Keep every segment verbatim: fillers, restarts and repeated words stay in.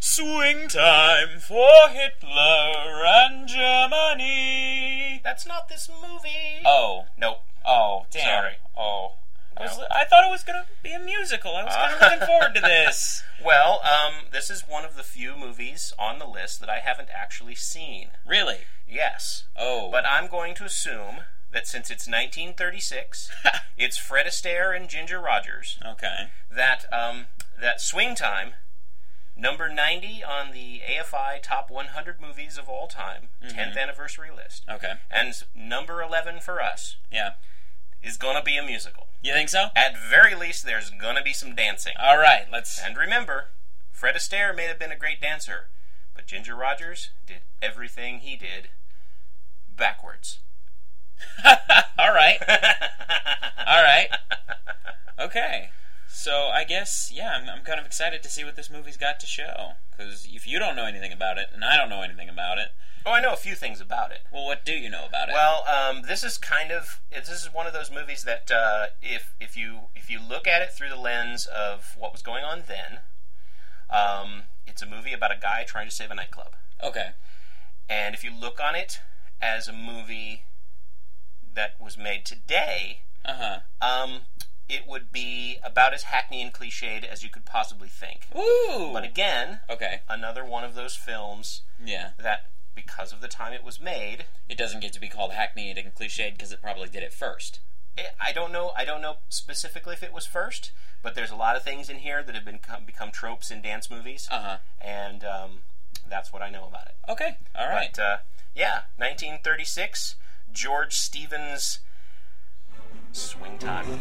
Swing time for Hitler and Germany. That's not this movie. Oh. Nope. Oh, damn. Sorry. Oh. I, was, No. I thought it was going to be a musical. I was kind of Uh. looking forward to this. Well, um, this is one of the few movies on the list that I haven't actually seen. Really? Yes. Oh. But I'm going to assume that since it's nineteen thirty-six, it's Fred Astaire and Ginger Rogers, Okay. that um, that Swing Time, number ninety on the A F I Top one hundred Movies of All Time, Mm-hmm. tenth anniversary list, Okay. and number eleven for us, Yeah. is going to be a musical. You think so? At very least, there's going to be some dancing. All right, let's... And remember, Fred Astaire may have been a great dancer, but Ginger Rogers did everything he did backwards. All right. All right. Okay. So I guess, yeah, I'm, I'm kind of excited to see what this movie's got to show. Because if you don't know anything about it, and I don't know anything about it... Oh, I know a few things about it. Well, what do you know about it? Well, um, this is kind of this is one of those movies that uh, if if you if you look at it through the lens of what was going on then, um, it's a movie about a guy trying to save a nightclub. Okay. And if you look on it as a movie that was made today, Uh-huh. um, it would be about as hackney and cliched as you could possibly think. Ooh! But again, Okay. another one of those films Yeah. that, because of the time it was made, It doesn't get to be called hackneyed and cliched because it probably did it first. it, I don't know. I don't know specifically if it was first, but there's a lot of things in here that have been become, become tropes in dance movies, Uh-huh. and um, that's what I know about it. Okay. All right. But uh, yeah, nineteen thirty-six, George Stevens, Swing Time.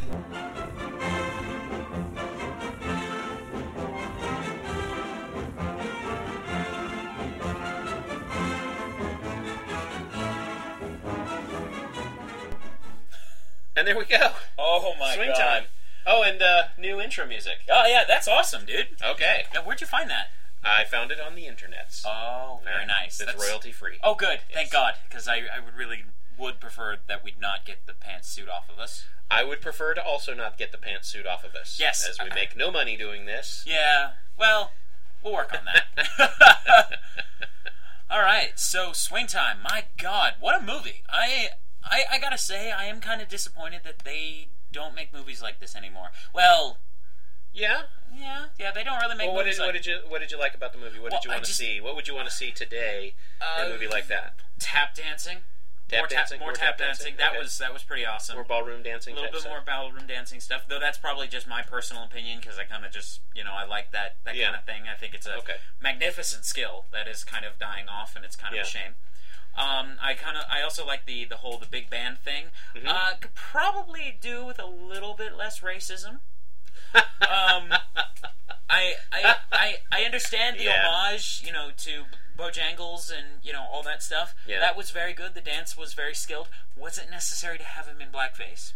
And there we go. Oh, my Swing God. Time. Oh, and uh, new intro music. Oh, yeah, that's awesome, dude. Okay. Now, where'd you find that? I found it on the internets. Oh, very Yeah, nice. It's That's- royalty free. Oh, good. Yes. Thank God, because I, I would really would prefer that we'd not get the pantsuit off of us. I would prefer to also not get the pantsuit off of us. Yes. As we make no money doing this. Yeah, well, we'll work on that. All right, so Swing Time. My God, what a movie! I, I, I gotta say, I am kind of disappointed that they don't make movies like this anymore. Well, Yeah? yeah, yeah, they don't really make Well, what movies did, like. what did you what did you like about the movie? What Well, did you I want to just- see? What would you want to see today in Uh, a movie like that? Tap dancing. Tap more dancing? More, More tap, tap dancing. dancing? That Okay. was that was pretty awesome. More ballroom dancing a little type bit stuff? more ballroom dancing stuff, though that's probably just my personal opinion because I kind of just, you know, I like that, that Yeah. kind of thing. I think it's a Okay. magnificent skill that is kind of dying off, and it's kind of Yeah. a shame. Um, I kind of, I also like the, the whole, the big band thing. Mhm. Uh, could probably do with a little bit less racism. um, I, I, I, I understand the Yeah. homage, you know, to Bojangles and, you know, all that stuff. Yeah. That was very good. The dance was very skilled. Was it necessary to have him in blackface?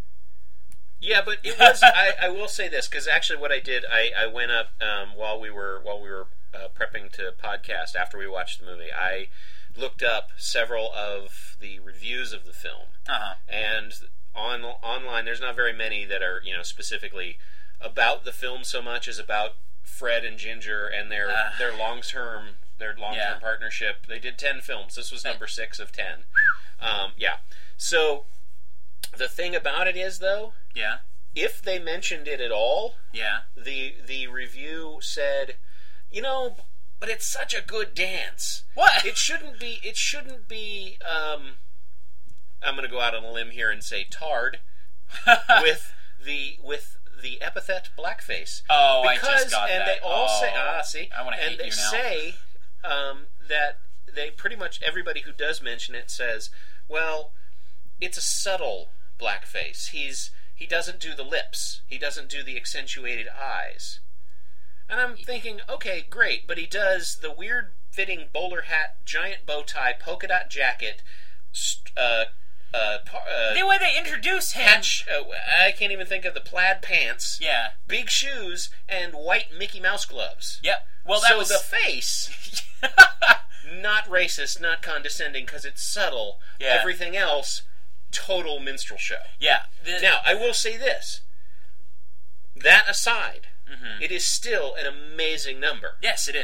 Yeah, but it was. I, I will say this because actually, what I did, I, I went up um, while we were while we were uh, prepping to podcast after we watched the movie. I looked up several of the reviews of the film, Uh-huh. and on online, there's not very many that are you know specifically about the film so much as about Fred and Ginger and their Uh. their long term their long term Yeah. partnership. They did ten films. This was number six of ten. Um, yeah. So the thing about it is, though, Yeah. if they mentioned it at all, Yeah. the the review said, you know, but it's such a good dance. What? It shouldn't be. It shouldn't be. Um, I'm going to go out on a limb here and say tarred with the with the epithet blackface. Oh, I because, just got and that. they all Oh, say, ah, see, I wanna and hate they you now. say um, that they pretty much everybody who does mention it says, well, it's a subtle blackface. He's he doesn't do the lips. He doesn't do the accentuated eyes. And I'm thinking, okay, great, but he does the weird fitting bowler hat, giant bow tie, polka dot jacket, st- uh, uh, par- uh, The way they introduce him. patch. Uh, I can't even think of the plaid pants. Yeah. Big shoes and white Mickey Mouse gloves. Yep. Well, that so was the face, not racist, not condescending, because it's subtle. Yeah. Everything else, total minstrel show. yeah. The, Now, I will say this. That aside, Mhm. it is still an amazing number. Yes, it is.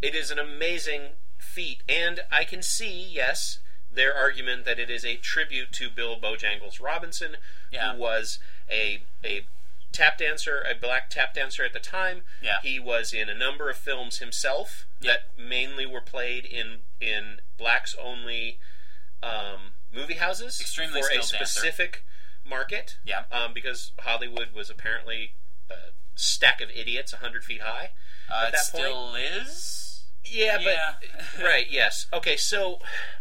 it is an amazing feat, and I can see, yes, their argument that it is a tribute to Bill Bojangles Robinson, Yeah. who was a a tap dancer, a black tap dancer at the time. Yeah. He was in a number of films himself Yeah. that mainly were played in in blacks only um, movie houses Extremely for a skilled dancer. specific market. Yeah. Um, because Hollywood was apparently a stack of idiots a hundred feet high. Uh, at it that still point. is. Yeah, Yeah. but right, yes. Okay, so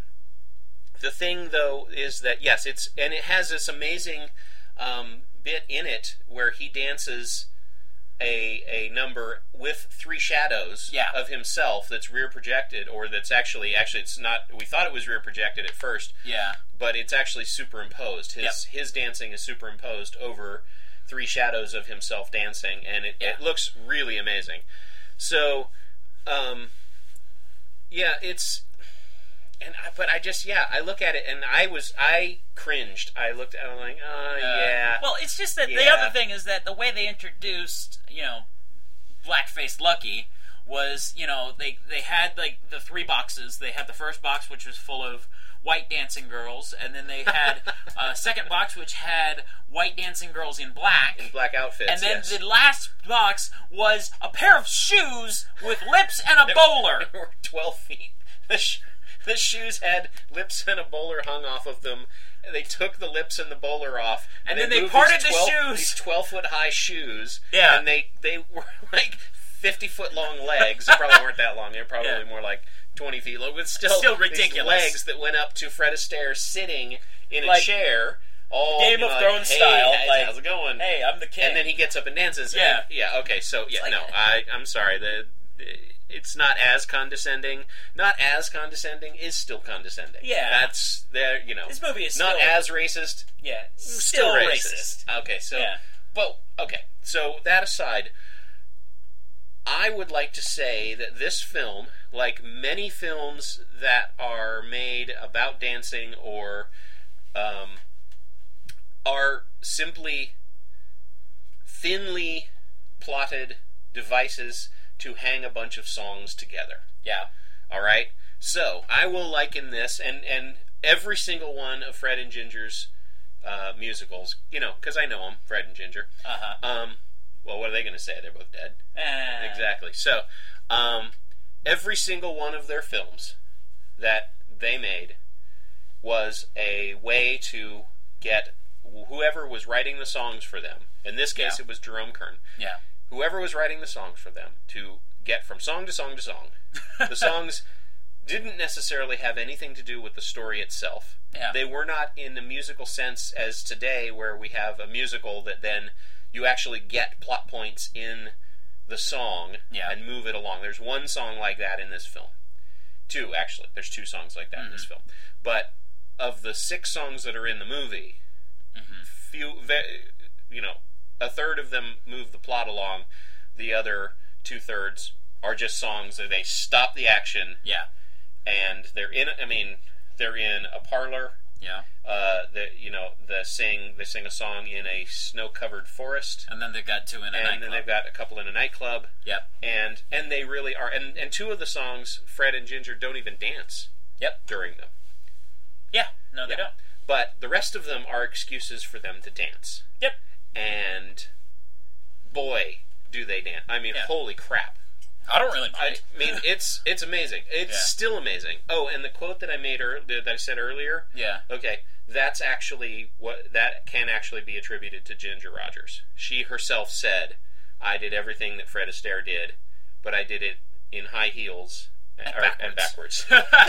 the thing though is that yes, it's and it has this amazing um, bit in it where he dances a a number with three shadows Yeah. of himself that's rear projected, or that's actually actually it's not. We thought it was rear projected at first, Yeah. but it's actually superimposed. His his dancing is superimposed over three shadows of himself dancing, and it, Yeah. it looks really amazing. So, um, yeah, it's and I, but I just yeah I look at it and I was I cringed. I looked at it like oh Uh, yeah. Well, it's just that the Yeah. other thing is that the way they introduced, you know, Blackface Lucky was, you know, they they had like the three boxes. They had the first box, which was full of white dancing girls, and then they had a second box which had white dancing girls in black. in black outfits, And then yes. the last box was a pair of shoes with lips and a bowler. They were twelve feet. The, sh- the shoes had lips and a bowler hung off of them. They took the lips and the bowler off, And then they moved parted these the twelve, shoes. These twelve foot high shoes. Yeah. and they they were like fifty foot long legs. They probably weren't that long. They were probably Yeah. more like twenty feet long. But still, Still these ridiculous. legs that went up to Fred Astaire sitting in a Like chair. All Game you of know, Thrones like, style, Hey, like, how's it going? Hey, I'm the king. And then he gets up and dances. Yeah. And- yeah. Okay. So yeah, like- no, I I'm sorry. The it's not as condescending. Not as condescending is still condescending. Yeah. That's there. You know, This movie is not still- as racist. yeah, Still, still racist. racist. Okay. So, Yeah. but okay. So that aside, I would like to say that this film, like many films that are made about dancing or um, are simply thinly plotted devices to hang a bunch of songs together. Yeah. All right? So, I will liken this, and, and every single one of Fred and Ginger's uh, musicals, you know, because I know them, Fred and Ginger. Uh-huh. Um, well, what are they going to say? They're both dead. Eh. Exactly. So, um, every single one of their films that they made was a way to get whoever was writing the songs for them. In this case, Yeah. it was Jerome Kern. Yeah. Whoever was writing the songs for them to get from song to song to song. The songs didn't necessarily have anything to do with the story itself. Yeah. They were not in the musical sense as today, where we have a musical that then you actually get plot points in the song Yeah. and move it along. There's one song like that in this film. Two, actually. There's two songs like that Mm-hmm. in this film. But of the six songs that are in the movie, Mm-hmm. few, ve- you know, a third of them move the plot along. The other two thirds are just songs that they stop the action, Yeah. and they're in. I mean, they're in a parlor. Yeah. Uh, the you know the sing they sing a song in a snow-covered forest, And then they've got two in a and nightclub. then they've got a couple in a nightclub. Yep. And and they really are. And and two of the songs, Fred and Ginger don't even dance Yep. during them. Yeah. No, they Yeah. don't. But the rest of them are excuses for them to dance. Yep. And boy, do they dance! I mean, Yeah. holy crap! I don't really I mind. mean, it's it's amazing. It's Yeah. still amazing. Oh, and the quote that I made ear- that I said earlier. Yeah. Okay, that's actually what that can actually be attributed to Ginger Rogers. She herself said, "I did everything that Fred Astaire did, but I did it in high heels and, And or- backwards." and backwards."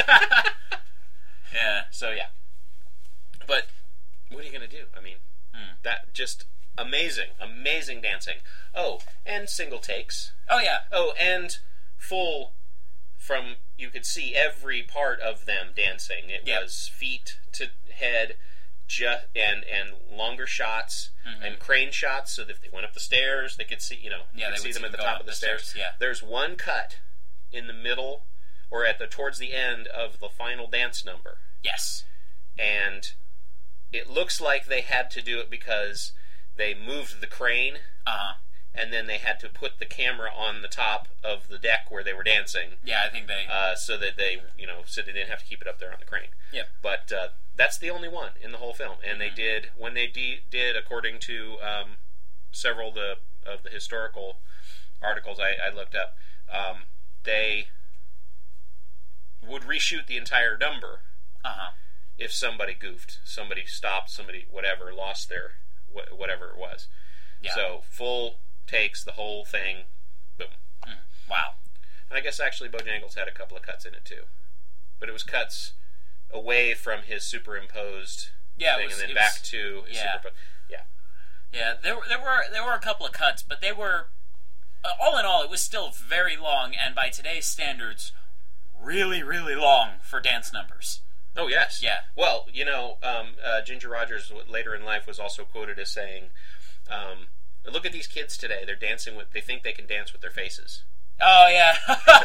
Yeah. So yeah, but what are you gonna do? I mean, Hmm. that just amazing, amazing dancing. Oh, and single takes. Oh, yeah. Oh, and full from you could see every part of them dancing. It Yep. was feet to head, ju- and and longer shots Mhm. and crane shots, so that if they went up the stairs, they could see you know Yeah, could they see would them see at the them top going of the up the stairs. stairs, yeah. There's one cut in the middle or at the towards the end of the final dance number, Yes. and it looks like they had to do it because they moved the crane Uh-huh. and then they had to put the camera on the top of the deck where they were dancing. Yeah, I think they... Uh, so that they, you know, so they didn't have to keep it up there on the crane. Yep. But uh, that's the only one in the whole film. And mm-hmm. they did, when they de- did, according to um, several of the, of the historical articles I, I looked up, um, they would reshoot the entire number uh-huh. if somebody goofed, somebody stopped, somebody, whatever, lost their, wh- whatever it was. Yeah. So, full takes, the whole thing, boom. Mm. Wow. And I guess actually Bojangles had a couple of cuts in it too. But it was cuts away from his superimposed yeah, thing was, and then was, back to his yeah. superimposed. Yeah. Yeah, there, there were there were a couple of cuts, but they were, uh, all in all, it was still very long, and by today's standards, really, really long for dance numbers. Oh, yes. Yeah. Well, you know, um, uh, Ginger Rogers later in life was also quoted as saying, um, look at these kids today. They're dancing with, they think they can dance with their faces. Oh, yeah.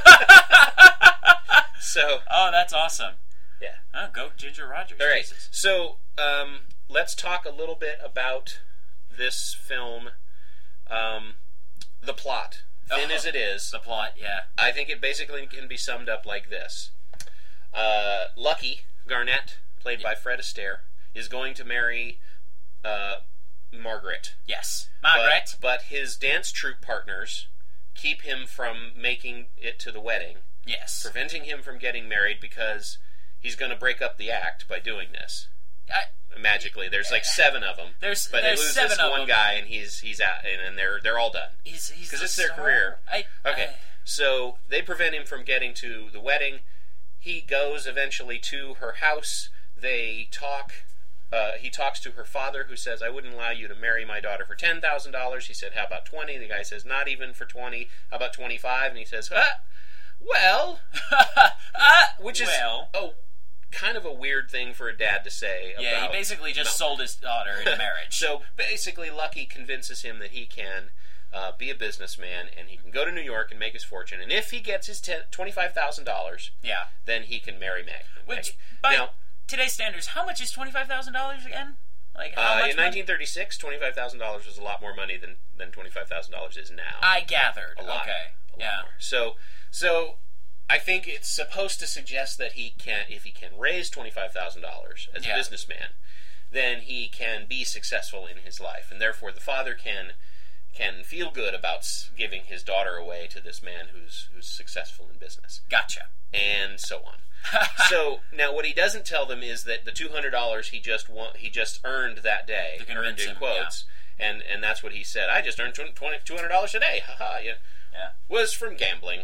So. Oh, that's awesome. Yeah. Oh, go Ginger Rogers. All right. Jesus. So, um, let's talk a little bit about this film, um, the plot. Thin oh, as it is. The plot, yeah. I think it basically can be summed up like this. Uh, Lucky Garnett, played by Fred Astaire, is going to marry uh, Margaret. Yes. Margaret. But, but his dance troupe partners keep him from making it to the wedding. Yes. Preventing him from getting married because he's going to break up the act by doing this. I, Magically, there's like seven of them. There's, but there's they lose seven this of one them. guy, and he's he's out, and, and they're they're all done. He's he's because it's the their star. career. I, okay, I, so they prevent him from getting to the wedding. He goes eventually to her house. They talk. Uh, he talks to her father, who says, "I wouldn't allow you to marry my daughter for ten thousand dollars." He said, "How about twenty?" The guy says, "Not even for twenty. How about twenty-five?" And he says, "Ah, well," ah, which is well. oh. kind of a weird thing for a dad to say. Yeah, about, he basically just no. sold his daughter in marriage. So basically, Lucky convinces him that he can uh, be a businessman and he can go to New York and make his fortune. And if he gets his ten, twenty-five thousand dollars, yeah, then he can marry Meg. Which, Maggie. by now, today's standards, how much is twenty-five thousand dollars again? Like how uh, much in nineteen thirty-six, twenty-five thousand dollars was a lot more money than than twenty-five thousand dollars is now. I gathered. A lot. Okay. A lot yeah. more. So so. I think it's supposed to suggest that he can, if he can raise twenty-five thousand dollars as yeah. a businessman, then he can be successful in his life, and therefore the father can can feel good about giving his daughter away to this man who's who's successful in business. Gotcha. And so on. So now, what he doesn't tell them is that the two hundred dollars he just won, he just earned that day, earned in him, quotes, yeah. and and that's what he said. I just earned two hundred dollars today. Ha ha. Yeah. Yeah. Was from gambling.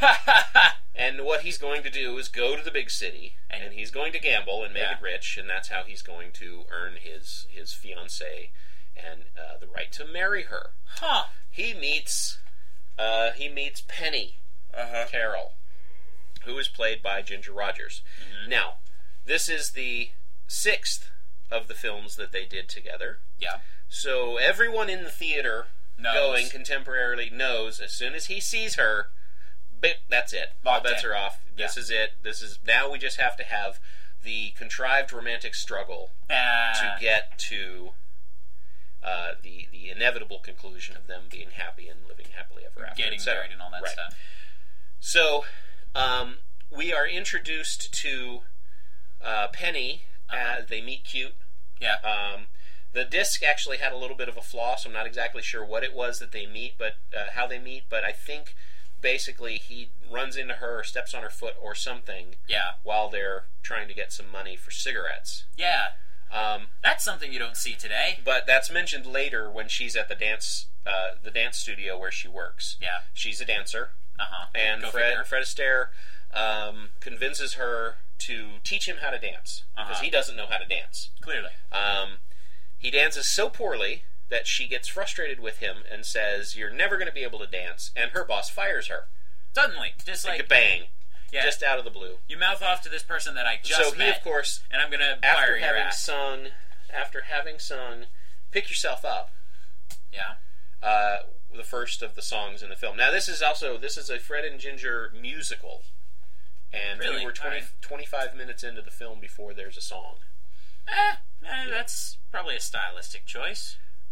And what he's going to do is go to the big city, and, and he's going to gamble and make yeah. it rich, and that's how he's going to earn his his fiancée and uh, the right to marry her. Huh. He meets uh, he meets Penny uh-huh. Carroll, who is played by Ginger Rogers. Mm-hmm. Now, this is the sixth of the films that they did together. Yeah. So everyone in the theater knows. Going contemporarily knows as soon as he sees her, bit, that's it. All bets are off. This yeah. is it. This is now we just have to have the contrived romantic struggle uh. to get to uh, the the inevitable conclusion of them being happy and living happily ever after. Getting married and all that right. stuff. So um, we are introduced to uh, Penny uh-huh. as they meet cute. Yeah. Um, The disc actually had a little bit of a flaw, so I'm not exactly sure what it was that they meet, but uh, how they meet. But I think basically he runs into her, or steps on her foot, or something. Yeah. While they're trying to get some money for cigarettes. Yeah. Um, that's something you don't see today. But that's mentioned later when she's at the dance, uh, the dance studio where she works. Yeah. She's a dancer. Uh huh. And Go Fred figure. Fred Astaire um, convinces her to teach him how to dance because uh-huh. he doesn't know how to dance. Clearly. Um. He dances so poorly that she gets frustrated with him and says, "You're never going to be able to dance," and her boss fires her. Suddenly, just like, like a bang, yeah. just out of the blue. You mouth off to this person that I just so he, met, of course, and I'm going to after fire your having ass. sung, after having sung, "Pick Yourself Up." Yeah. Uh, the first of the songs in the film. Now, this is also this is a Fred and Ginger musical, and really? we were twenty, right. twenty-five minutes into the film before there's a song. Eh, eh, that's probably a stylistic choice.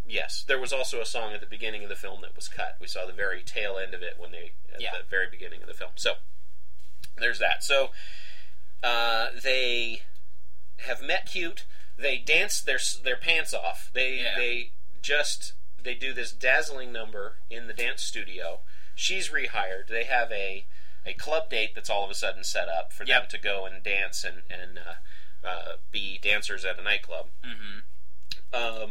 Yes, there was also a song at the beginning of the film that was cut. We saw the very tail end of it when they at Yeah. the very beginning of the film. So there's that. So uh, they have met cute. They dance their their pants off. They Yeah. they just they do this dazzling number in the dance studio. She's rehired. They have a a club date that's all of a sudden set up for them Yep. to go and dance and and uh, uh, be dancers at a nightclub. Mm-hmm. Um,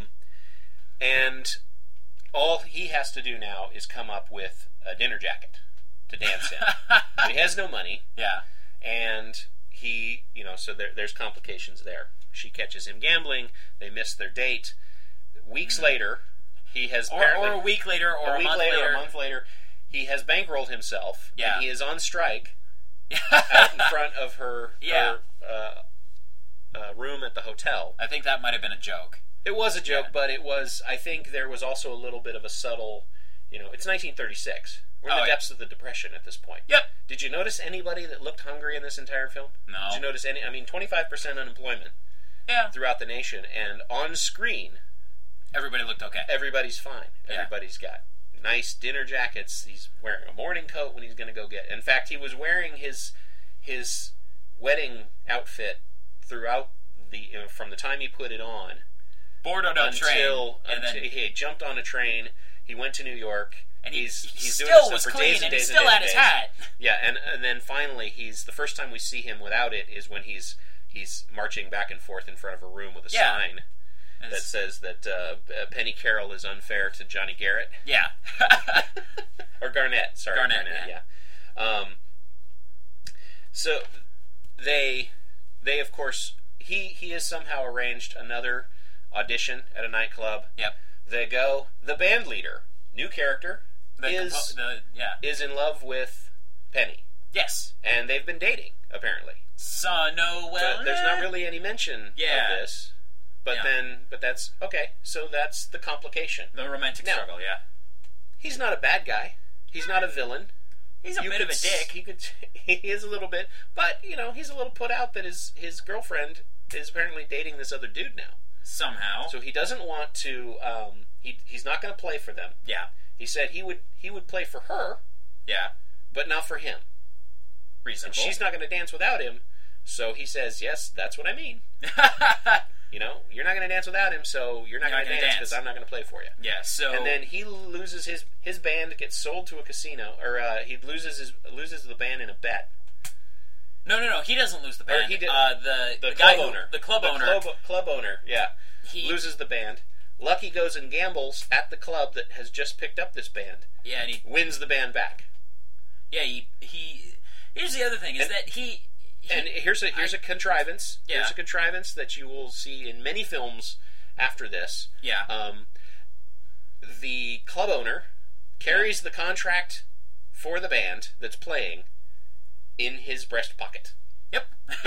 and all he has to do now is come up with a dinner jacket to dance in. But he has no money, Yeah. and he, you know, so there, there's complications there. She catches him gambling. They miss their date. Weeks later, he has Or, apparently or a week later, or a a, week month later, later. a month later, he has bankrolled himself. Yeah. And he is on strike out in front of her, Yeah. her uh, uh, room at the hotel. I think that might have been a joke. It was a joke, Yeah. but it was. I think there was also a little bit of a subtle. You know, it's nineteen thirty-six. We're in Oh, the yeah. depths of the Depression at this point. Yep. Did you notice anybody that looked hungry in this entire film? No. Did you notice any? I mean, twenty-five percent unemployment Yeah. throughout the nation, and on screen, Everybody looked okay. everybody's fine. Yeah. Everybody's got nice dinner jackets. He's wearing a morning coat when he's going to go get. In fact, he was wearing his his wedding outfit throughout the you know, from the time he put it on Boarded on a until, train, and until then he had jumped on a train. He went to New York. and he, he's he he's doing still this was stuff for clean, days and and he days and still days had and his days. hat. Yeah, and and then finally, he's the first time we see him without it is when he's he's marching back and forth in front of a room with a Yeah. sign that It's- says that uh, Penny Carroll is unfair to Johnny Garrett yeah. or Garnett. Sorry, Garnett, yeah. Um, so they they of course he he has somehow arranged another audition at a nightclub. Yep. They go. The band leader, new character, The, is compo- the yeah. is in love with Penny, Yes. and they've been dating apparently. So no, well, But there's not eh. really any mention Yeah. of this. But Yeah. then, but that's okay. So that's the complication. the romantic Now- struggle. Yeah. He's not a bad guy. He's not a villain. He's a You bit could of a s- dick. He could. He is a little bit, but you know, he's a little put out that his his girlfriend is apparently dating this other dude now. Somehow. So he doesn't want to. Um, he he's not going to play for them. yeah. He said he would he would play for her, Yeah. but not for him. And Reasonable. she's not going to dance without him. So he says, "Yes, that's what I mean. You know, you're not going to dance without him, so you're not You're going not to gonna dance dance. because I'm not going to play for you." yeah. So And then he loses his his band gets sold to a casino, or uh, he loses his loses the band in a bet. no, no, no. He doesn't lose the band. he did- uh, the The, the, club guy who- owner, the club the owner, club, club owner, yeah, he loses the band. Lucky goes and gambles at the club that has just picked up this band, yeah, and he wins the band back. yeah he he. Here's the other thing: is And- that he, he And here's a here's a contrivance. Yeah. Here's a contrivance that you will see in many films after this. yeah Um, the club owner carries the contract for the band that's playing in his breast pocket. yep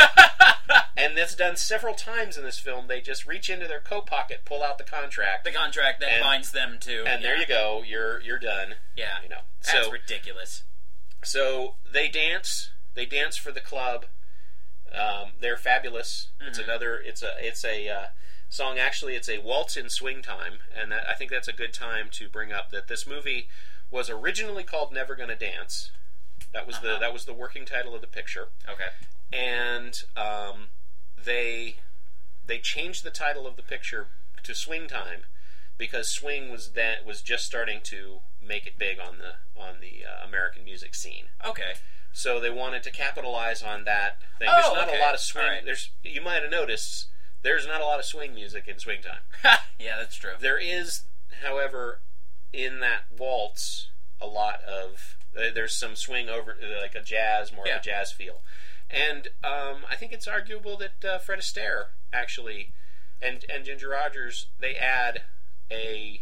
And that's done several times in this film. They just reach into their coat pocket, pull out the contract, the contract that And- binds them to and there yeah. you go. You're you're done. yeah You know. that's So ridiculous. so they dance. They dance for the club. Um, they're fabulous. It's Mhm. another. It's a. It's a uh, song. Actually, it's a waltz in swing time, and that, I think that's a good time to bring up that this movie was originally called Never Gonna Dance. That was the Uh-huh. that was the working title of the picture, Okay. and um, they they changed the title of the picture to Swing Time because swing was that was just starting to make it big on the on the uh, American music scene. Okay. So they wanted to capitalize on that thing. Oh, There's not okay. a lot of swing. All right. There's you might have noticed there's not a lot of swing music in Swing Time. yeah, that's true. There is, however, in that waltz a lot of uh, there's some swing over like a jazz, more Yeah. of a jazz feel, and um, I think it's arguable that uh, Fred Astaire actually and and Ginger Rogers they add a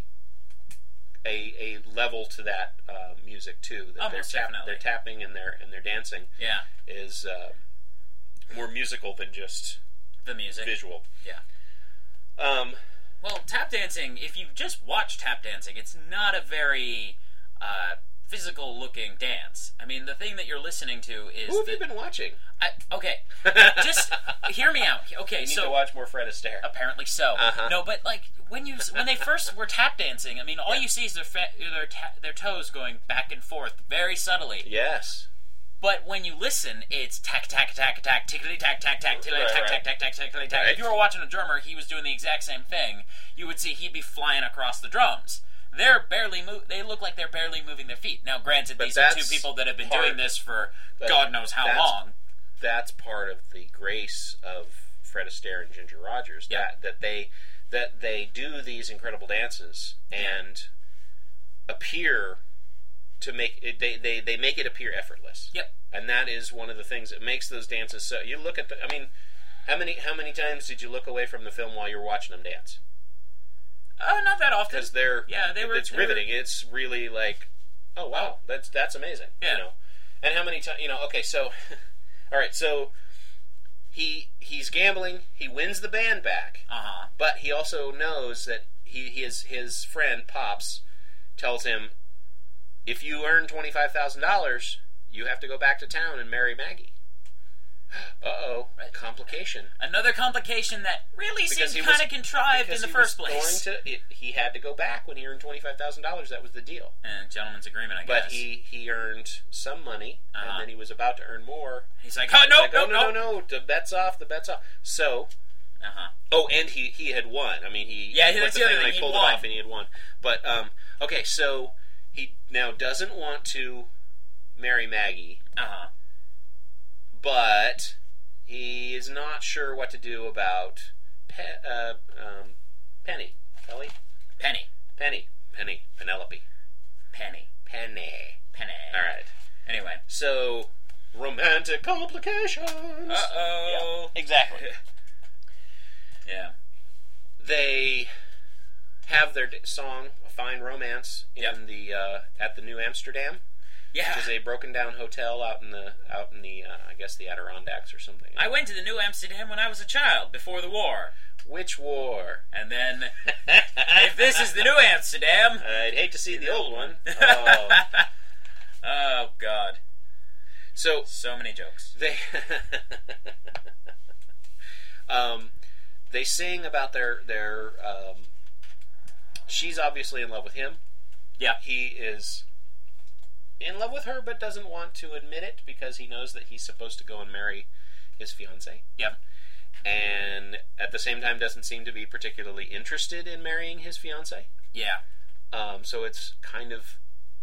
a a level to that uh, music too. That Oh, they're most tap- definitely. they're tapping and they're and they're dancing Yeah, is uh, more musical than just the music. visual. Yeah. Um, Well, tap dancing, if you just watch tap dancing, it's not a very uh, physical-looking dance. I mean, the thing that you're listening to is... Who have the, you been watching? I, okay, just hear me out. Okay, you need so to watch more Fred Astaire. Apparently so. Uh-huh. No, but like when you when they first were tap dancing, I mean, all yeah. you see is their fa- their ta- their toes going back and forth very subtly. Yes. But when you listen, it's tack tack tack tack tickly tack tack tack tickly right, tack right. tack tack tack tickly tack. Right. If you were watching a drummer, he was doing the exact same thing. You would see he'd be flying across the drums. They're barely move. They look like they're barely moving their feet. Now, granted, but these are two people that have been part, doing this for God knows how that's, long. That's part of the grace of Fred Astaire and Ginger Rogers. Yeah. That that they that they do these incredible dances and yeah. appear to make it. They, they they make it appear effortless. Yep. And that is one of the things that makes those dances. So you look at the. I mean, how many how many times did you look away from the film while you were watching them dance? Oh, not that often. Because they're yeah, they were. It's they riveting. Were... It's really like, oh wow, that's that's amazing. Yeah. You know, and how many times? You know, okay, so, all right, so he he's gambling. He wins the band back. Uh huh. But he also knows that he his his friend Pops tells him, if you earn twenty five thousand dollars, you have to go back to town and marry Maggie. Uh-oh, complication. Another complication that really because seemed kind of contrived in the first was place. Going to, it, he had to go back when he earned twenty-five thousand dollars. That was the deal. And gentleman's agreement, I but guess. But he, he earned some money, uh-huh. and then he was about to earn more. He's like, oh, no, like, no, oh, no, no, no, no, the bet's off, the bet's off. So, uh-huh. oh, and he, he had won. I mean, he, yeah, he that's put the the other thing, thing, I pulled he it won. off, and he had won. But, um, okay, so he now doesn't want to marry Maggie, uh-huh. but... he is not sure what to do about Pe- uh, um, Penny. Kelly? Penny. Penny. Penny. Penelope. Penny. Penny. Penny. All right. Anyway. So, romantic complications. Uh-oh. Yeah, exactly. Yeah. They have their song, A Fine Romance, in yep. the uh, at the New Amsterdam. Yeah, which is a broken down hotel out in the out in the uh, I guess the Adirondacks or something. I went to the New Amsterdam when I was a child before the war. Which war? And then, if this is the New Amsterdam, I'd hate to see the old one. Oh, oh God! So so many jokes. They um they sing about their their um. She's obviously in love with him. Yeah, he is in love with her, but doesn't want to admit it because he knows that he's supposed to go and marry his fiancée. Yep. And at the same time doesn't seem to be particularly interested in marrying his fiancée. Yeah. Um, so it's kind of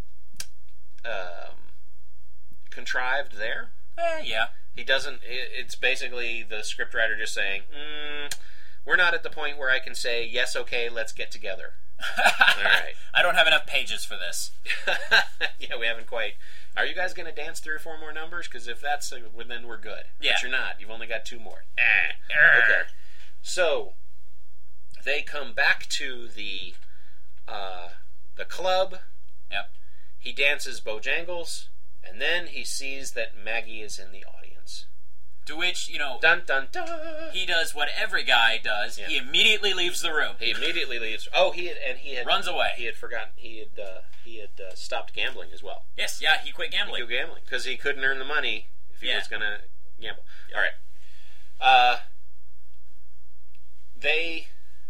um, contrived there. Eh, yeah. He doesn't... It, it's basically the scriptwriter just saying, mm, we're not at the point where I can say, yes, okay, let's get together. All right. I don't have enough pages for this. Yeah, we haven't quite. Are you guys going to dance three or four more numbers? Because if that's, uh, then we're good. Yeah. But you're not. You've only got two more. Okay. So they come back to the uh, the club. Yep. He dances Bojangles, and then he sees that Maggie is in the audience. To which, you know, dun dun dun. He does what every guy does. Yeah. He immediately leaves the room. He immediately leaves. Oh, he had, and he had runs away. He had forgotten. He had uh, he had uh, stopped gambling as well. Yes, yeah, he quit gambling. He quit gambling because he couldn't earn the money if he yeah. was going to gamble. Yeah. All right. Uh, they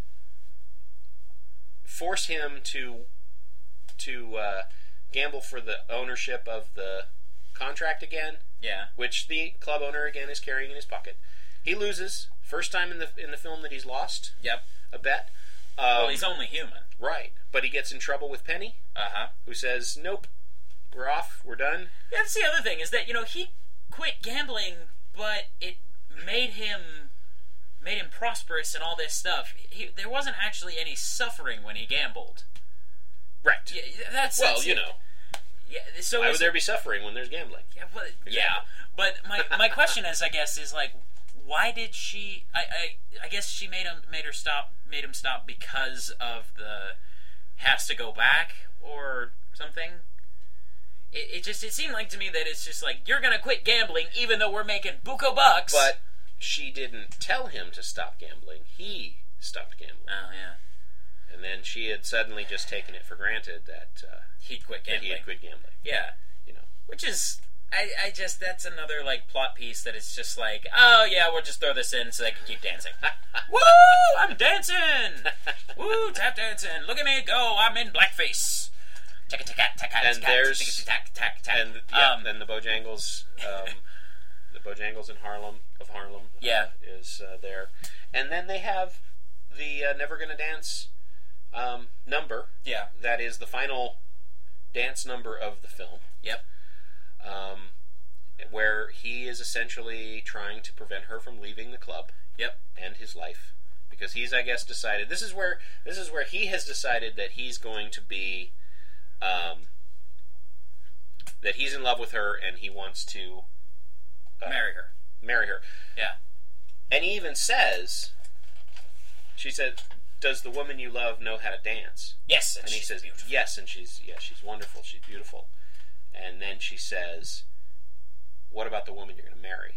force him to to uh, gamble for the ownership of the contract again. Yeah. Which the club owner again is carrying in his pocket. He loses. First time in the in the film that he's lost. Yep. A bet. Um, well, he's only human. Right. But he gets in trouble with Penny. Uh-huh. Who says, nope, we're off, we're done. Yeah, that's the other thing, is that, you know, he quit gambling, but it made him made him prosperous and all this stuff. He, there wasn't actually any suffering when he gambled. Right. Yeah, that's... Well, that's you it. know. Yeah, so why would there be suffering when there's gambling? Yeah, but, exactly. yeah. But my my question is, I guess, is like, why did she? I, I I guess she made him made her stop made him stop because of the has to go back or something. It, it just it seemed like to me that it's just like, you're gonna quit gambling even though we're making buco bucks. But she didn't tell him to stop gambling. He stopped gambling. Oh yeah. And then she had suddenly just taken it for granted that, uh, He'd quit that gambling. he had quit gambling. Yeah. You know. Which is, I, I just, that's another, like, plot piece that is just like, oh, yeah, we'll just throw this in so they can keep dancing. Woo! I'm dancing! Woo! Tap dancing! Look at me go! I'm in blackface! Tack tack tack tack And there's- tack tack tack. And yeah, Um, then the Bojangles, um, the Bojangles in Harlem of Harlem, uh, Yeah. is uh, there, and then they have the uh, Never Gonna Dance um, number. Yeah. That is the final dance number of the film. Yep. Um, where he is essentially trying to prevent her from leaving the club. Yep. And his life, because he's, I guess, decided this is where this is where he has decided that he's going to be. Um, that he's in love with her and he wants to uh, Marry her. marry her. Yeah. And he even says, she said, "Does the woman you love know how to dance?" Yes, and, And he she's says, beautiful. "Yes," and she's yeah, she's wonderful, she's beautiful. And then she says, "What about the woman you're going to marry?"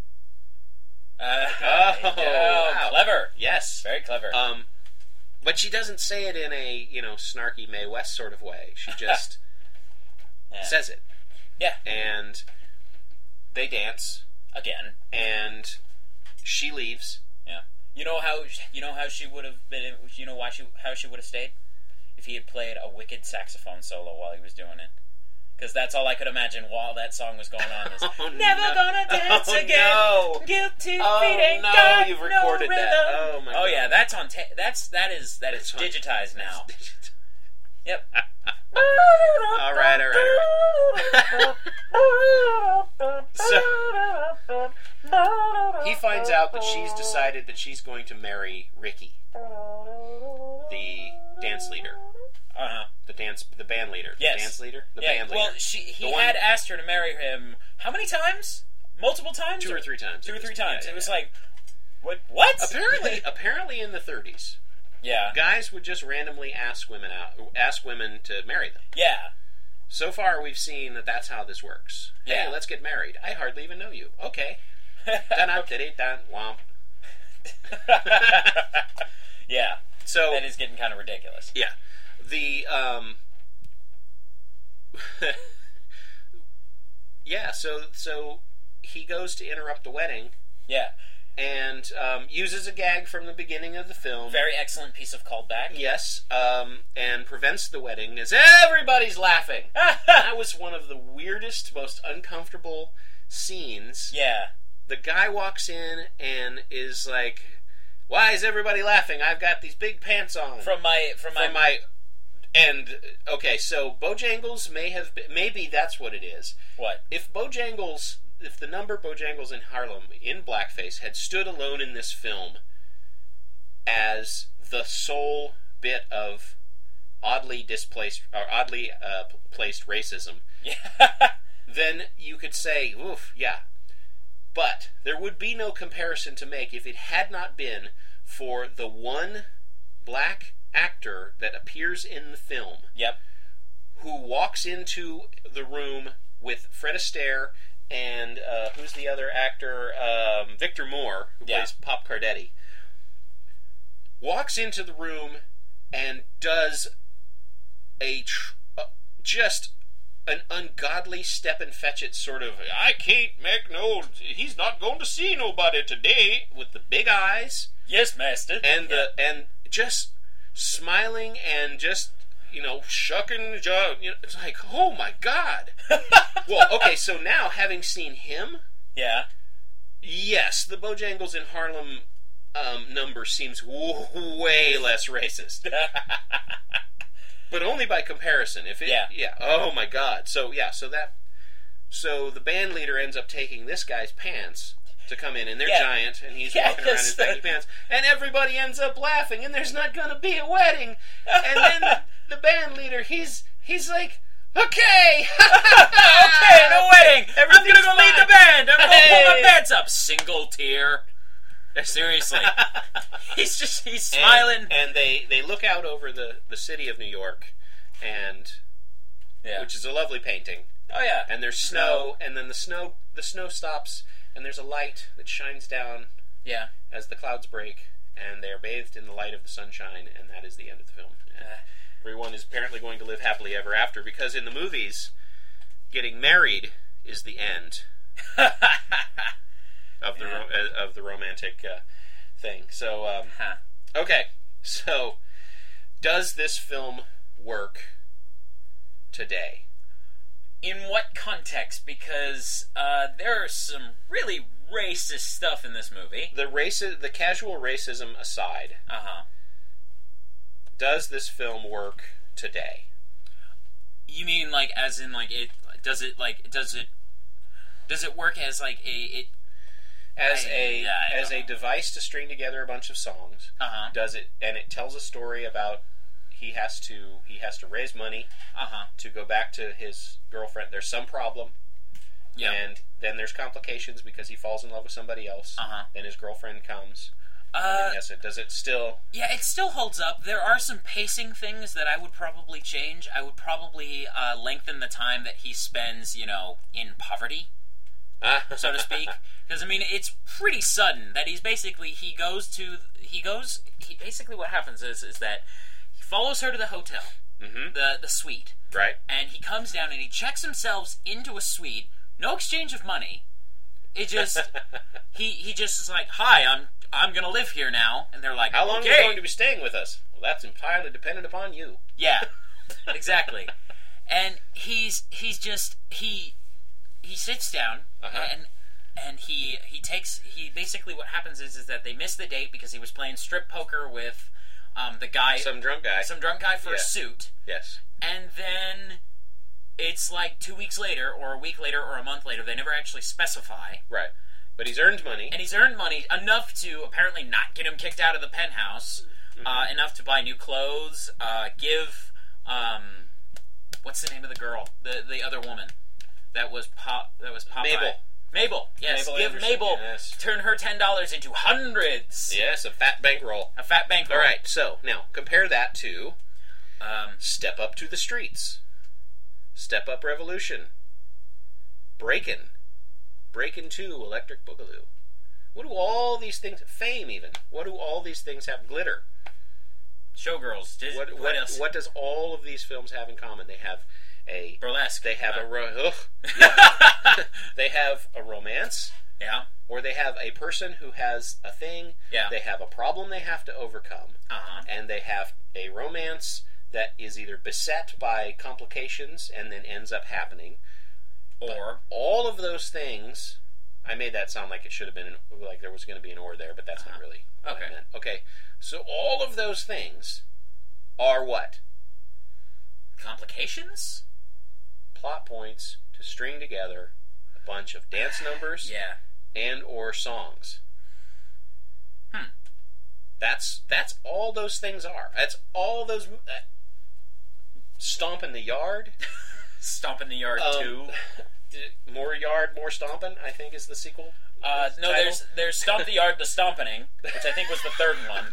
Uh, Oh, oh, wow. clever. Yes. Very clever. Um, but she doesn't say it in a, you know, snarky Mae West sort of way. She just Yeah. says it. Yeah. And they dance, Again. and she leaves. Yeah. You know how you know how she would have been. You know why she how she would have stayed if he had played a wicked saxophone solo while he was doing it. Because that's all I could imagine while that song was going on. Is, Oh, never no. gonna dance Oh, again. no. Guilty Oh, feet ain't no, got you've no recorded rhythm. that. Oh, my Oh God. yeah, that's on. Ta- that's that is that is That's on- digitized now. Yep. all right, all right, all right. So he finds out that she's decided that she's going to marry Ricky, the dance leader, Uh huh. the dance, the band leader, Yes. the dance leader, the Yeah. band leader. Well, she he The one- had asked her to marry him. How many times? Multiple times. Two or three times. Two or It was- three times. yeah, It was yeah. like, what? What? apparently, apparently in the thirties, Yeah. guys would just randomly ask women out, ask women to marry them. Yeah. So far, we've seen that that's how this works. Hey, Yeah. let's get married. I hardly even know you. Okay. Dun-dun-diddy-dun, womp. Yeah. So That is getting kind of ridiculous. yeah, the um, yeah. So so he goes to interrupt the wedding Yeah. and um, uses a gag from the beginning of the film. Very excellent piece of callback. Yes, um, and prevents the wedding as everybody's laughing. That was one of the weirdest, most uncomfortable scenes. Yeah. The guy walks in and is like, "Why is everybody laughing? I've got these big pants on." From my from my, From my and okay, so Bojangles may have been, maybe that's what it is. what? If Bojangles, if the number Bojangles in Harlem in blackface had stood alone in this film as the sole bit of oddly displaced or oddly uh, placed racism, Yeah. then you could say, "Oof, yeah." But there would be no comparison to make if it had not been for the one black actor that appears in the film Yep. who walks into the room with Fred Astaire and uh, who's the other actor? Um, Victor Moore, who Yeah. plays Pop Cardetti. Walks into the room and does a tr- uh, just an ungodly step and fetch it sort of, "I can't make no, he's not going to see nobody today," with the big eyes Yes, master. and yeah. the and just smiling and just, you know, shucking the jaw. You know, it's like, oh my God. Well, okay, so now having seen him, Yeah. yes, the Bojangles in Harlem um, number seems w- way less racist, but only by comparison. If it, Yeah. yeah, oh my God. So yeah, so that, so the band leader ends up taking this guy's pants to come in, and they're Yeah. giant, and he's Yeah, walking around in his baggy pants, and everybody ends up laughing, and there's not going to be a wedding, and then the, the band leader, he's he's like, okay, Okay, no wedding. I'm gonna Everything's go lead the fine. band. I'm gonna pull my Hey. pants up. Single tear. Seriously. He's just he's smiling. and, and they they look out over the the city of New York, and yeah. which is a lovely painting, Oh yeah. and there's snow, and then the snow the snow stops, and there's a light that shines down Yeah. as the clouds break, and they are bathed in the light of the sunshine, and that is the end of the film. And everyone is apparently going to live happily ever after, because in the movies, getting married is the end of the Yeah. ro- uh, of the romantic uh, thing. So, um, Huh. okay, so does this film work today? In what context? Because uh, there are some really racist stuff in this movie. The race, the casual racism aside, Uh huh. does this film work today? You mean like as in like it? Does it like does it? Does it work as like a it? As I- a yeah, I as don't a know. device to string together a bunch of songs? Uh huh. Does it, and it tells a story about he has to he has to raise money Uh huh. to go back to his girlfriend. There's some problem, Yeah. and then there's complications because he falls in love with somebody else. Uh huh. Then his girlfriend comes. And Uh, then, yes, it does it still. yeah, it still holds up. There are some pacing things that I would probably change. I would probably uh, lengthen the time that he spends, you know, in poverty, so to speak. Because I mean, it's pretty sudden that he's basically he goes to he goes he basically what happens is is that he follows her to the hotel, Mm-hmm. the the suite, Right. and he comes down and he checks himself into a suite. No exchange of money. It just he he just is like, hi, I'm I'm gonna live here now, and they're like, How long okay. are you going to be staying with us? Well, that's entirely dependent upon you. Yeah, exactly. And he's he's just he he sits down Uh-huh. and and he he takes he basically what happens is is that they miss the date because he was playing strip poker with um, the guy Some drunk guy. some drunk guy for Yeah. a suit, Yes. and then it's like two weeks later or a week later or a month later, they never actually specify, Right. But he's earned money. and he's earned money enough to apparently not get him kicked out of the penthouse, Mm-hmm. uh, enough to buy new clothes, uh, give um, what's the name of the girl, the the other woman that was pop that was Popeye. Mabel. Mabel, yes, Mabel give Anderson, Mabel yes. turn her ten dollars into hundreds. Yes, a fat bankroll. A fat bank. All right, so now compare that to Um, Step Up to the Streets, Step Up Revolution, Breakin', Breakin' two, Electric Boogaloo. What do all these things, Fame even, what do all these things have? Glitter. Showgirls. Did, What, what, what, else? what does all of these films have in common? They have a, Burlesque. they have Uh, a, ro- ugh, yeah. They have a romance, yeah. or they have a person who has a thing, Yeah. they have a problem they have to overcome, Uh huh. and they have a romance that is either beset by complications and then ends up happening. Or All of those things, I made that sound like it should have been, an, like there was going to be an or there, but that's Uh-huh. not really what Okay. I meant. Okay, so all of those things are what? complications. Plot points to string together a bunch of dance numbers Yeah. and or songs. Hmm. That's that's all those things are. That's all those. Uh, Stomp in the Yard. Stomp in the Yard Um, two. More Yard, More Stompin', I think is the sequel. Uh, no, title. there's there's Stomp the Yard, the Stompening, which I think was the third one.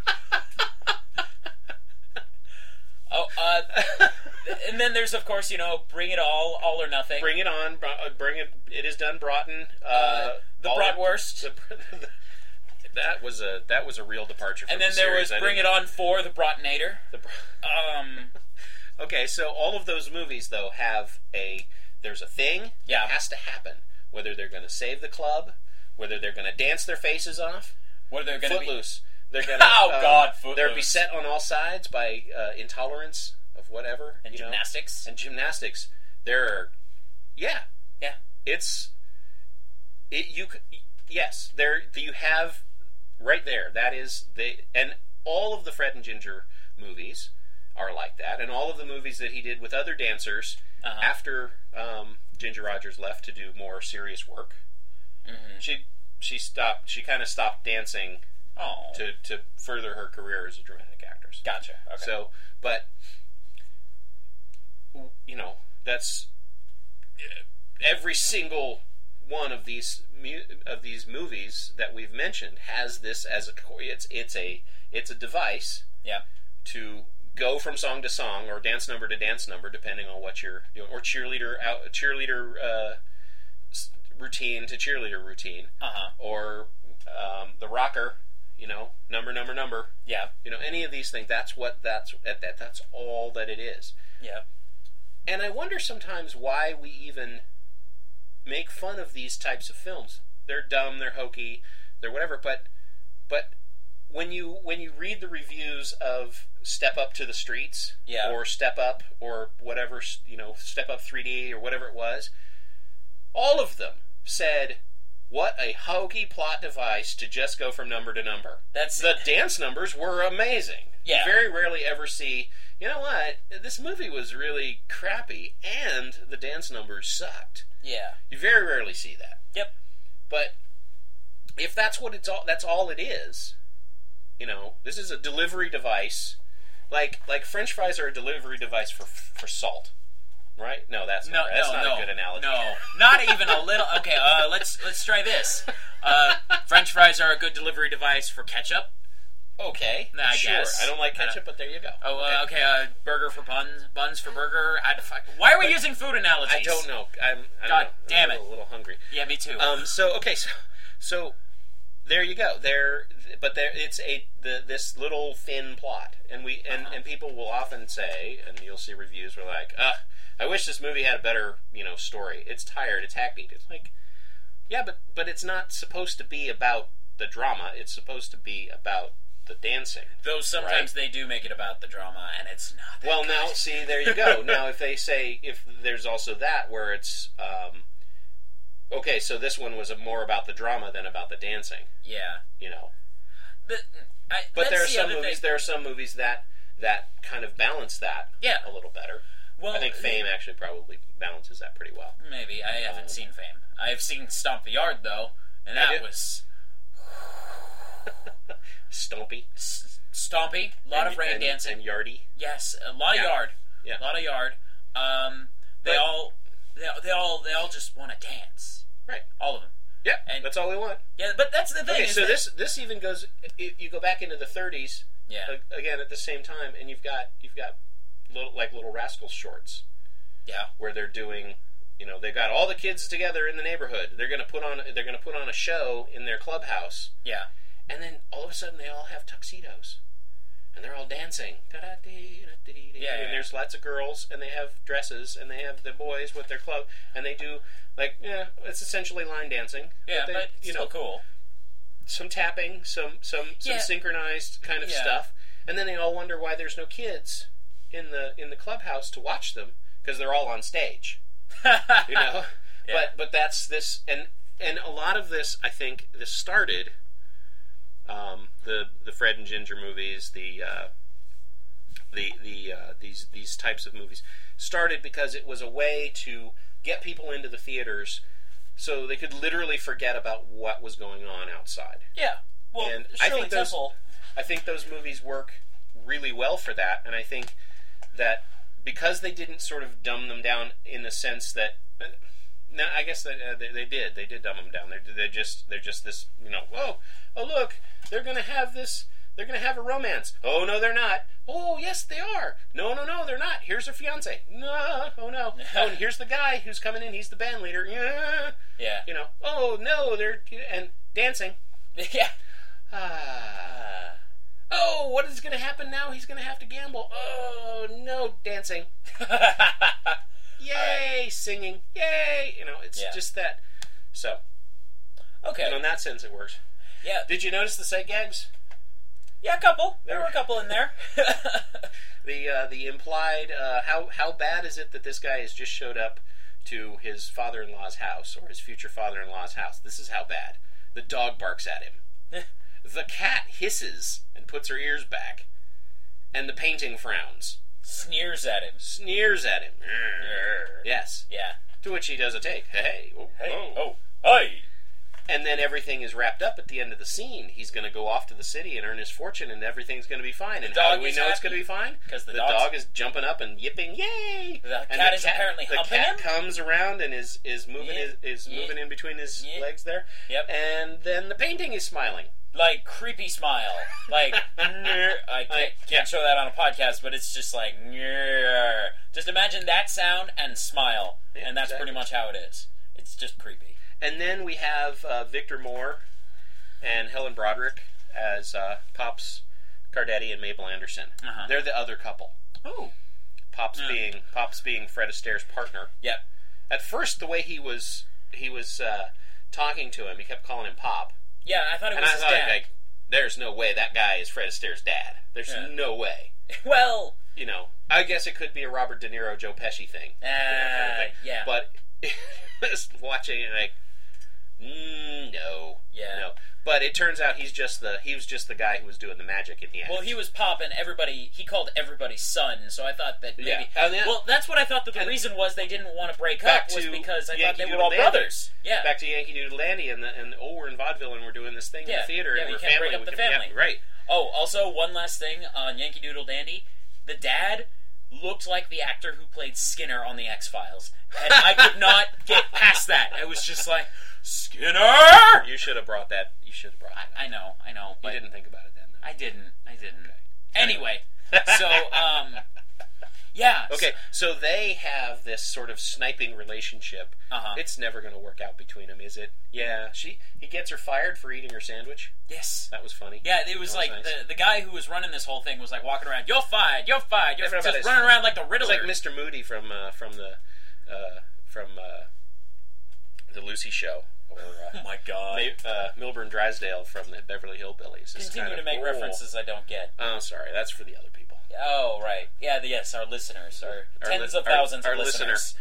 Oh, uh, and then there's of course you know Bring It All, All or Nothing. Bring It On, br- uh, Bring It, It Is Done Broughton. Uh, uh, the all- Bratwurst. the- that was a that was a real departure from And then the there series. was I Bring It didn't- On four, the Broughtonator. the br- Um, Okay, so all of those movies though have a there's a thing Yeah. that has to happen. Whether they're going to save the club, whether they're going to dance their faces off. what are they going to be? Footloose. They're going to Oh, God, They're Footloose. beset on all sides by uh, intolerance of whatever And you know. gymnastics. And gymnastics. There are, yeah, Yeah. It's it you c- yes there you have right there that is they and all of the Fred and Ginger movies are like that, and all of the movies that he did with other dancers Uh-huh. after um, Ginger Rogers left to do more serious work. Mhm. She she stopped. She kind of stopped dancing Oh. to to further her career as a dramatic actress. Gotcha. Okay. So, but you know, that's every single one of these mu- of these movies that we've mentioned has this as a core. It's it's a it's a device yeah. to go from song to song or dance number to dance number, depending on what you're doing, or cheerleader out cheerleader uh, s- routine to cheerleader routine, Uh huh. or um, the rocker, you know, number, number, number. Yeah. You know, any of these things, that's what, that's, that, that that's all that it is. Yeah. And I wonder sometimes why we even make fun of these types of films. They're dumb, they're hokey, they're whatever, but, but when you, when you read the reviews of Step Up to the Streets, yeah. or Step Up, or whatever, you know, Step Up three D, or whatever it was, all of them said, what a hokey plot device to just go from number to number. That's the dance numbers were amazing. Yeah. You very rarely ever see, you know what, this movie was really crappy, and the dance numbers sucked. Yeah. You very rarely see that. Yep. But if that's what it's all, that's all it is. You know, this is a delivery device, like like French fries are a delivery device for for salt. Right? No, that's no, not, that's no, not no, a good analogy. No, not even a little. Okay, uh, let's let's try this. Uh, French fries are a good delivery device for ketchup. Okay, nah, I sure. guess. I don't like ketchup, uh, but there you go. Oh, uh, okay. Uh, burger for buns, buns for burger. I'd, why are we but using food analogies? I don't know. I'm. I don't God know. damn I'm it! A little hungry. Yeah, me too. Um. So okay. So so there you go. There, but there it's a the this little thin plot, and we and, uh-huh. and people will often say, and you'll see reviews where like, ugh. I wish this movie had a better, you know, story. It's tired. It's hackneyed. It's like, yeah, but but it's not supposed to be about the drama. It's supposed to be about the dancing. Though sometimes right? they do make it about the drama, and it's not that Well, good. now, see, there you go. Now, if they say, if there's also that where it's, um, okay, so this one was more about the drama than about the dancing. Yeah. You know. The, I, but there are the some movies. thing. There are some movies that that kind of balance that yeah. a little better. Well, I think Fame actually probably balances that pretty well. Maybe. I haven't um, seen Fame. I've seen Stomp the Yard, though, and that was... Stompy. S- stompy. A lot and, of rain and, dancing. And yardy. Yes, a lot of yeah. yard. Yeah. A lot of yard. Um, they but, all... They, they all they all just want to dance. Right. All of them. Yeah, and, that's all we want. Yeah, but that's the thing. Okay, is so that, this this even goes... You go back into the thirties, yeah. again, at the same time, and you've got you've got little, like Little Rascals shorts. Yeah, where they're doing, you know, they've got all the kids together in the neighborhood. They're gonna put on, they're gonna put on a show in their clubhouse. Yeah, and then all of a sudden they all have tuxedos, and they're all dancing. Yeah, and there's lots of girls, and they have dresses, and they have the boys with their club, and they do like, yeah, it's essentially line dancing. Yeah, but, they, but it's you still know, cool. Some tapping, some some some yeah. synchronized kind of yeah. stuff, and then they all wonder why there's no kids in the in the clubhouse to watch them. Because they're all on stage, you know. Yeah. But but that's this, and and a lot of this, I think, this started um, the the Fred and Ginger movies, the uh, the the uh, these these types of movies started because it was a way to get people into the theaters, so they could literally forget about what was going on outside. Yeah, well, and Shirley I think those Temple. I think those movies work really well for that, and I think that. Because they didn't sort of dumb them down in the sense that, no, I guess that, uh, they, they did. They did dumb them down. They're, they're just they're just this, you know. Whoa, oh look, they're gonna have this. They're gonna have a romance. Oh no, they're not. Oh yes, they are. No, no, no, they're not. Here's her fiance. No, oh no. Oh, and here's the guy who's coming in. He's the band leader. Yeah, yeah. You know. Oh no, they're and dancing. Yeah. Ah. Oh, what is going to happen now? He's going to have to gamble. Oh, no, dancing. Yay, right. Singing. Yay. You know, it's yeah. just that. So. Okay. And in that sense, it works. Yeah. Did you notice the sight gags? Yeah, a couple. There were a couple in there. the uh, the implied, uh, how, how bad is it that this guy has just showed up to his father-in-law's house, or his future father-in-law's house? This is how bad. The dog barks at him. The cat hisses and puts her ears back. And the painting frowns. Sneers at him. Sneers at him. Yes. Yeah. To which he does a take. Hey. Oh. Hey. Oh. Oh. Hey. And then everything is wrapped up at the end of the scene. He's going to go off to the city and earn his fortune, and everything's going to be fine. And how do we know happy? It's going to be fine? Because the, the dog is jumping up and yipping, yay! The and cat the is cat, apparently the humping cat him. comes around and is is moving yeah. is, is yeah. moving in between his yeah. legs there. Yep. And then the painting is smiling. Like, creepy smile. Like, I can't, can't show that on a podcast, but it's just like, just imagine that sound and smile. Yeah, and that's exactly. pretty much how it is. It's just creepy. And then we have uh, Victor Moore and Helen Broderick as uh, Pops Cardetti and Mabel Anderson. Uh-huh. They're the other couple. Oh. Pops Yeah. being Pops being Fred Astaire's partner. Yep. At first, the way he was he was uh, talking to him, he kept calling him Pop, Yeah, I thought it and was I his thought, dad. like, there's no way that guy is Fred Astaire's dad. There's Yeah. no way. Well, You know, I guess it could be a Robert De Niro, Joe Pesci thing. uh, you know, kind of thing. yeah. But just watching it, like, mm, no, Yeah. no. But it turns out he's just the he was just the guy who was doing the magic in the end. Well, he was Pop, and everybody, he called everybody son, so I thought that maybe... Yeah. And then- well, that's what I thought that the and reason was they didn't want to break back up, was to because I Yankee thought they were Doodle all Dandy. brothers. Yeah. Back to Yankee Doodle Dandy, and the, and oh, we're in vaudeville, and we're doing this thing in Yeah. the theater, Yeah, and we we're can't family. break up we the can- family. Yeah, right. Oh, also, one last thing on Yankee Doodle Dandy. The dad looked like the actor who played Skinner on The X-Files. And I could not get past that. I was just like, Skinner! You should have brought that. You should have brought that. I know, I know. You But didn't think about it then, though. I didn't. I didn't. Anyway, so, um... yeah. Okay, so they have this sort of sniping relationship. Uh-huh. It's never going to work out between them, is it? Yeah, she he gets her fired for eating her sandwich. Yes. That was funny. Yeah, it was That like, was nice. the, the guy who was running this whole thing was like walking around, you're fired, you're fired, you're Everybody just is- running around like the It's Riddler. like Mister Moody from uh, from the uh, from uh, the Lucy Show, or uh, Oh my god. Ma- uh, Milburn Drysdale from the Beverly Hillbillies. It's Continue kind to of make cool. references I don't get. Oh, sorry, that's for the other people. Oh, right. Yeah, the, yes, our listeners. Our, Our tens li- of our- thousands our of listener. listeners.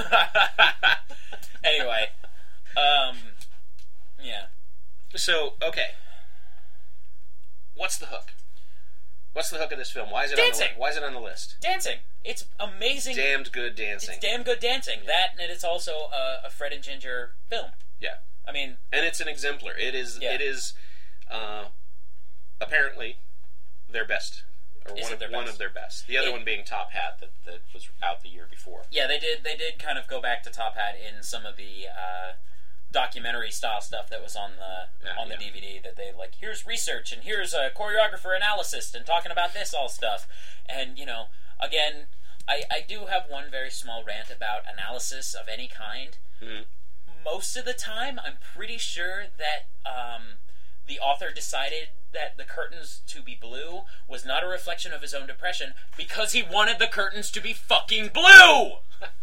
Anyway. Um, yeah. So, okay, what's the hook? What's the hook of this film? Why is it Dancing. On the, li- why is it on the list? Dancing. It's amazing. Damned good dancing. It's damn good dancing. That, and it's also a, a Fred and Ginger film. Yeah. I mean, And it's an exemplar. It is. Yeah. It is. Uh, apparently, their best, or Is one it of their one best? of their best. The other It- one being Top Hat, that, that was out the year before. yeah, they did They did kind of go back to Top Hat in some of the uh, documentary style stuff that was on the Yeah, on the yeah. D V D. That they like, here's research and here's a choreographer analysis and talking about this all stuff. And you know, again, I I do have one very small rant about analysis of any kind. Mhm. Most of the time, I'm pretty sure that um, the author decided that the curtains to be blue was not a reflection of his own depression because he wanted the curtains to be fucking blue.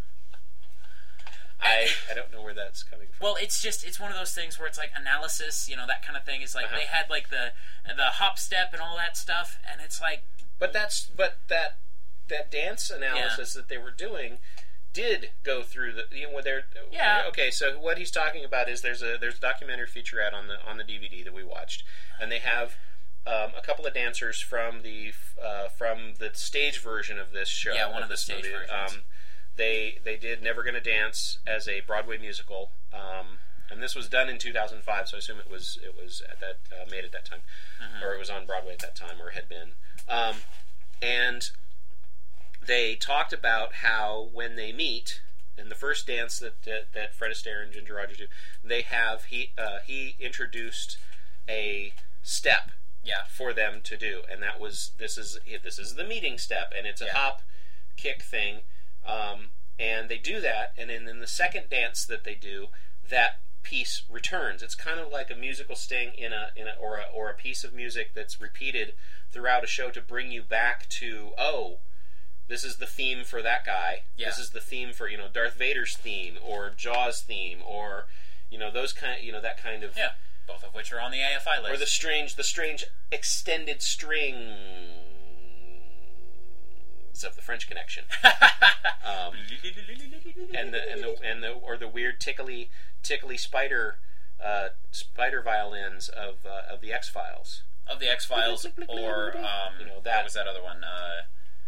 I I don't know where that's coming from. Well, it's just it's one of those things where it's like analysis, you know, that kind of thing. Is like Uh-huh. they had like the the hop step and all that stuff, and it's like But that's but that that dance analysis that they were doing did go through the you know where they're Yeah. okay. So what he's talking about is there's a there's a documentary featurette on the on the D V D that we watched, and they have um, a couple of dancers from the uh, from the stage version of this show. Yeah, one of the this stage movie. versions. Um, they they did Never Gonna Dance as a Broadway musical, um, and this was done in two thousand five. So I assume it was it was at that uh, made at that time, Mhm. or it was on Broadway at that time, or had been. Um, and they talked about how when they meet in the first dance that that, that Fred Astaire and Ginger Rogers do, they have he uh, he introduced a step yeah, for them to do, and that was this is this is the meeting step, and it's a Yeah. hop kick thing, um, and they do that, and then in the second dance that they do, that piece returns. It's kind of like a musical sting in a in a or a or a piece of music that's repeated throughout a show to bring you back to oh. This is the theme for that guy. Yeah. This is the theme for you know Darth Vader's theme or Jaws theme or you know those kind you know that kind of yeah. Both of which are on the A F I list. or the strange the strange extended strings of the French Connection. um, and the and the and the or the weird tickly tickly spider uh, spider violins of uh, of the X-Files. of the X Files, or um, You know, what that- was that other one? Uh,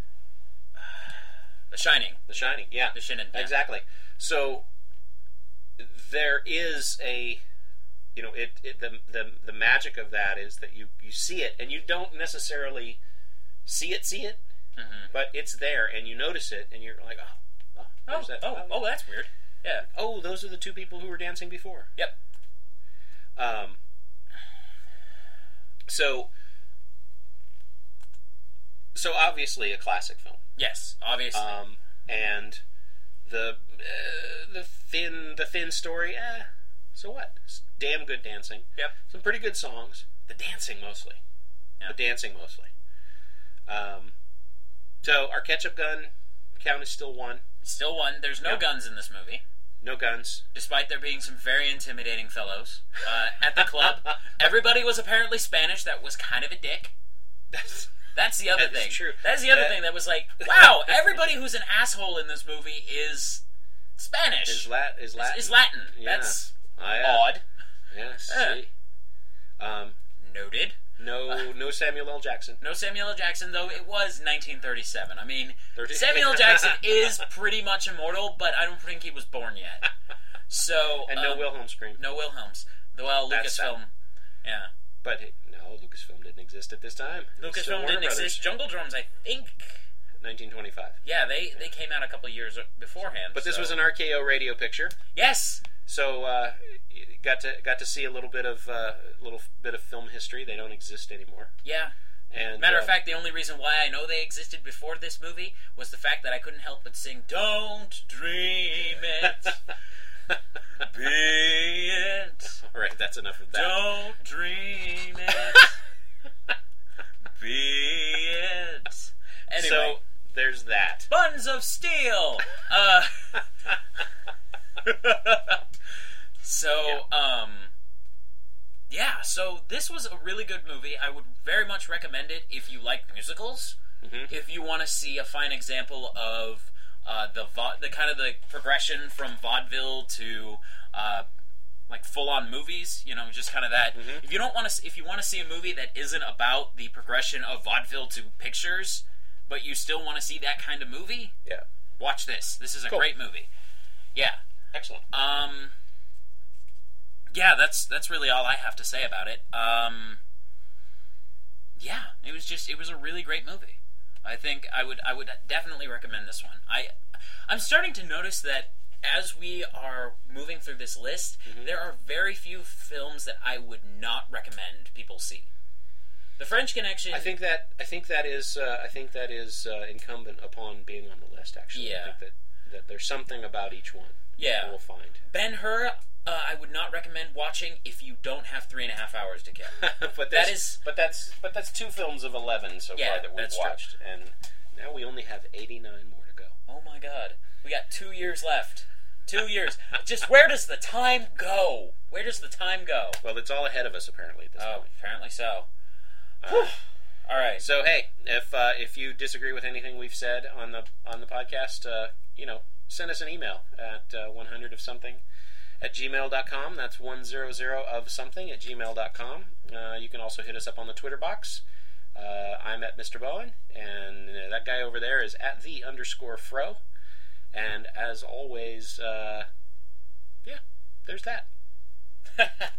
The Shining. The Shining, yeah. The Shining. Yeah. Exactly. So there is a, you know, it, it the, the the magic of that is that you, you see it and you don't necessarily see it, see it, Mm-hmm. but it's there and you notice it and you're like, oh, oh, Oh, there's that. oh, oh, that's weird. Yeah. oh, those are the two people who were dancing before. Yep. Um. So. So obviously a classic film. Yes, obviously. Um, and the uh, the thin the thin story, eh, so what? It's damn good dancing. Yep. Some pretty good songs. the dancing mostly. Yeah. The dancing mostly. Um, so our ketchup gun count is still one. Still one. There's no Yeah. guns in this movie, No guns. despite there being some very intimidating fellows uh, at the club. Everybody was apparently Spanish. That was kind of a dick. That's, That's the other that is thing. true. That's the other That- thing that was like, wow, everybody who's an asshole in this movie is Spanish. Is, lat, is Latin. Is Latin. Yeah. That's Ah, yeah. odd. Yes. Yeah. See. Um, Noted. no, no Samuel L. Jackson. No Samuel L. Jackson, though it was nineteen thirty-seven. I mean, thirty Samuel L. Jackson is pretty much immortal, but I don't think he was born yet. So And no um, Wilhelm scream. No Wilhelms. Well, That's sad. Lucasfilm. Yeah. But it, no, Lucasfilm didn't exist at this time. It was still Lucasfilm Warner didn't Brothers. exist. Jungle Drums, I think. nineteen twenty-five. Yeah, they, they came out a couple years beforehand. But this so- was an R K O radio picture, Yes! so uh, you got to got to see a little bit of uh, little bit of film history. They don't exist anymore. Yeah. And Matter uh, of fact, the only reason why I know they existed before this movie was the fact that I couldn't help but sing, "Don't dream it, be it. all right, that's enough of that. Don't dream it, be it." Anyway, So there's that. Buns of Steel. Uh, so, um, yeah. So this was a really good movie. I would very much recommend it if you like musicals. Mhm. If you want to see a fine example of uh, the vo- the kind of the progression from vaudeville to uh, like full on movies, you know, just kind of that. Mhm. If you don't want to, if you want to see a movie that isn't about the progression of vaudeville to pictures, but you still want to see that kind of movie, Yeah. watch this. This is a Cool. great movie. Yeah. Excellent. Um. Yeah, that's that's really all I have to say about it. Um. Yeah, it was just it was a really great movie. I think I would I would definitely recommend this one. I I'm starting to notice that as we are moving through this list, Mhm. there are very few films that I would not recommend people see. The French Connection. I think that I think that is uh, I think that is uh, incumbent upon being on the list. Actually, Yeah. I think that, that there's something about each one. Yeah. that we'll find. Ben-Hur, uh, I would not recommend watching if you don't have three and a half hours to kill. but That that's, is- but that's but that's two films of eleven so Yeah, far that we've that's true. watched, and now we only have eighty-nine more to go. Oh my god. We got two years left. Two years. Just where does the time go? Where does the time go? Well, it's all ahead of us apparently at this Oh, point. apparently so. Uh, All right. so hey, if uh, if you disagree with anything we've said on the on the podcast, uh, you know, send us an email at uh, one hundred of something at gmail dot com. That's one hundred of something at gmail dot com. Uh, you can also hit us up on the Twitter box. Uh, I'm at Mister Bowen, and uh, that guy over there is at the underscore fro. And as always, uh, yeah, there's that.